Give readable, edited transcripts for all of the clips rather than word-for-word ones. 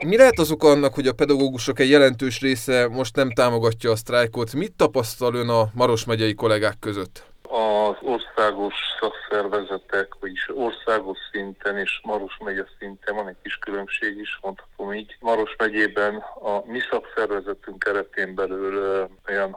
Mi lehet az oka annak, hogy a pedagógusok egy jelentős része most nem támogatja a sztrájkot? Mit tapasztal ön a Maros megyei kollégák között? Az országos szakszervezetek, vagyis országos szinten és Maros megye szinten van egy kis különbség is, mondhatom így. Maros megyében a mi szakszervezetünk keretén belül olyan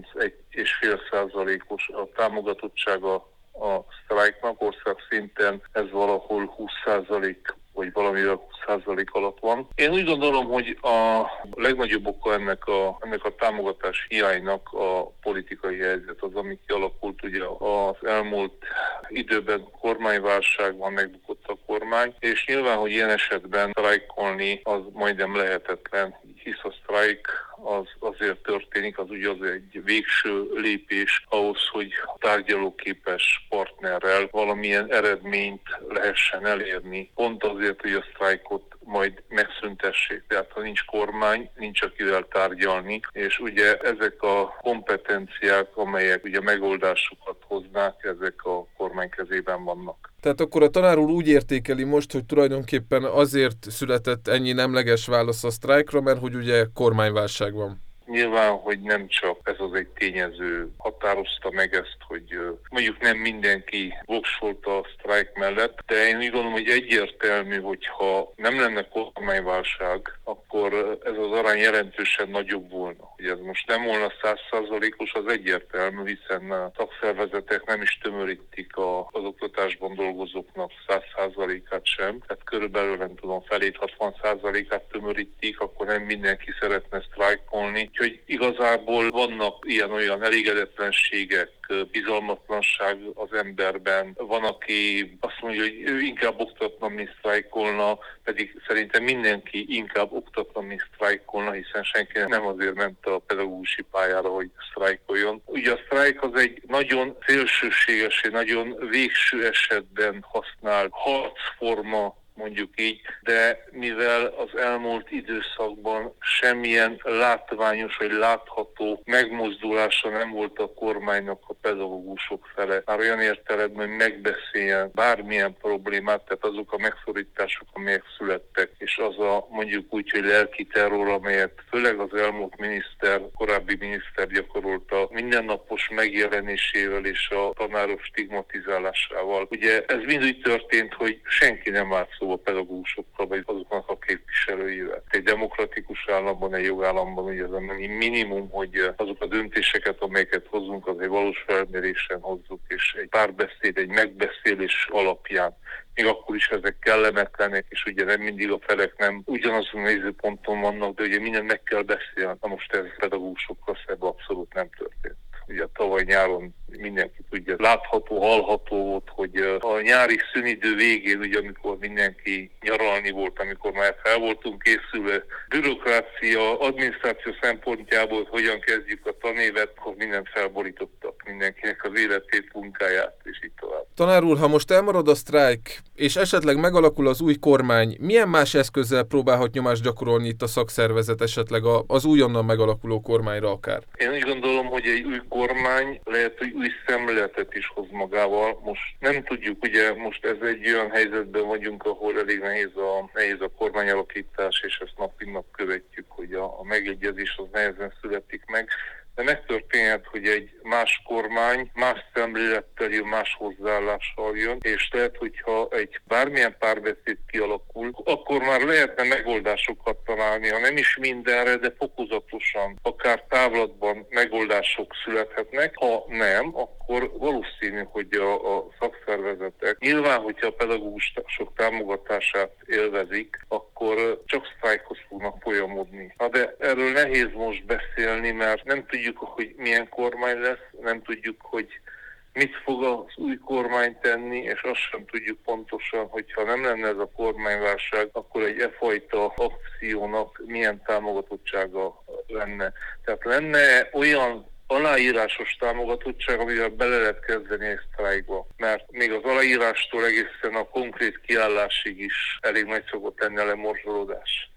31,5%-os a támogatottsága a sztrájknak, ország szinten ez valahol 20% vagy valamivel 20% alatt van. Én úgy gondolom, hogy a legnagyobb oka ennek a támogatás hiánynak a politikai helyzet az, ami kialakult ugye az elmúlt időben kormányválság van, megbukott a kormány, és nyilván, hogy ilyen esetben sztrájkolni az majdnem lehetetlen, hisz a sztrájk az azért történik, az ugye az egy végső lépés ahhoz, hogy tárgyalóképes partnerrel valamilyen eredményt lehessen elérni. Pont azért, hogy a sztrájkot majd megszüntessék. Tehát ha nincs kormány, nincs akivel tárgyalni, és ugye ezek a kompetenciák, amelyek ugye megoldásokat hoznák, ezek a kormány kezében vannak. Tehát akkor a tanár úr úgy értékeli most, hogy tulajdonképpen azért született ennyi nemleges válasz a sztrájkra, mert hogy ugye kormányválság van. Nyilván, hogy nem csak ez az egy tényező határozta meg ezt, hogy mondjuk nem mindenki voksolta a sztrájk mellett, de én úgy gondolom, hogy egyértelmű, hogyha nem lenne kormányválság, akkor ez az arány jelentősen nagyobb volna. Ugye ez most nem volna 100%-os, az egyértelmű, hiszen a szakszervezetek nem is tömörítik az oktatásban dolgozóknak 100%-át sem, tehát körülbelül nem tudom, felét 60%-át tömörítik, akkor nem mindenki szeretne sztrájkolni. Úgyhogy igazából vannak ilyen-olyan elégedetlenségek, bizalmatlanság az emberben. Van, aki azt mondja, hogy ő inkább oktatna, mint sztrájkolna, pedig szerintem mindenki inkább oktatna, mint sztrájkolna, hiszen senki nem azért ment a pedagógusi pályára, hogy sztrájkoljon. Ugye a sztrájk az egy nagyon szélsőséges, egy nagyon végső esetben használt harcforma, mondjuk így, de mivel az elmúlt időszakban semmilyen látványos vagy látható megmozdulása nem volt a kormánynak a pedagógusok fele, már olyan értelemben, hogy megbeszéljen bármilyen problémát, tehát azok a megszorítások, amelyek születtek, és az a mondjuk úgy, hogy lelki terror, amelyet főleg az elmúlt korábbi miniszter gyakorolta mindennapos megjelenésével és a tanárok stigmatizálásával. Ugye ez mind úgy történt, hogy senki nem állt szó a pedagógusokkal, vagy azoknak a képviselőivel. Egy demokratikus államban, egy jogállamban ugye ez a minimum, hogy azok a döntéseket, amelyeket hozunk, az egy valós felmérésen hozzuk, és egy párbeszéd, egy megbeszélés alapján. Még akkor is ezek kellemetlenek, és ugye nem mindig a felek nem ugyanazon nézőponton vannak, de ugye mindent meg kell beszélni. Na most ez pedagógusokkal szemben abszolút nem történt. Ugye tavaly nyáron mindenki tudja, látható, hallható volt, hogy a nyári szünidő végén, ugye amikor mindenki nyaralni volt, amikor már fel voltunk készülve, bürokrácia, adminisztráció szempontjából, hogy hogyan kezdjük a tanévet, akkor mindent felborítottak, mindenkinek az életét, munkáját, és így tovább. Tanár úr, ha most elmarad a sztrájk, és esetleg megalakul az új kormány, milyen más eszközzel próbálhat nyomást gyakorolni itt a szakszervezet esetleg az újonnan megalakuló kormányra akár? Én úgy gondolom, hogy egy új kormány lehet, hogy új szemléletet is hoz magával. Most nem tudjuk, ugye most ez egy olyan helyzetben vagyunk, ahol elég nehéz a kormányalakítás, és ezt nap mint nap követjük, hogy a megegyezés az nehezen születik meg. De megtörténhet, hogy egy más kormány más szemlélettel jön, más hozzáállással jön, és lehet, hogyha egy bármilyen párbeszéd kialakul, akkor már lehetne megoldásokat találni, ha nem is mindenre, de fokozatosan, akár távlatban megoldások születhetnek. Ha nem, akkor valószínű, hogy a szakszervezetek nyilván, hogyha a pedagógusok támogatását élvezik, akkor csak sztrájkhoz fognak folyamodni. De erről nehéz most beszélni, mert nem tudjuk, hogy milyen kormány lesz, nem tudjuk, hogy mit fog az új kormány tenni, és azt sem tudjuk pontosan, hogyha nem lenne ez a kormányválság, akkor egy fajta akciónak milyen támogatottsága lenne. Tehát lenne olyan aláírásos támogatottság, amivel bele lehet kezdeni egy sztrájkba. Mert még az aláírástól egészen a konkrét kiállásig is elég nagy szokott lenni a lemorzsolódás.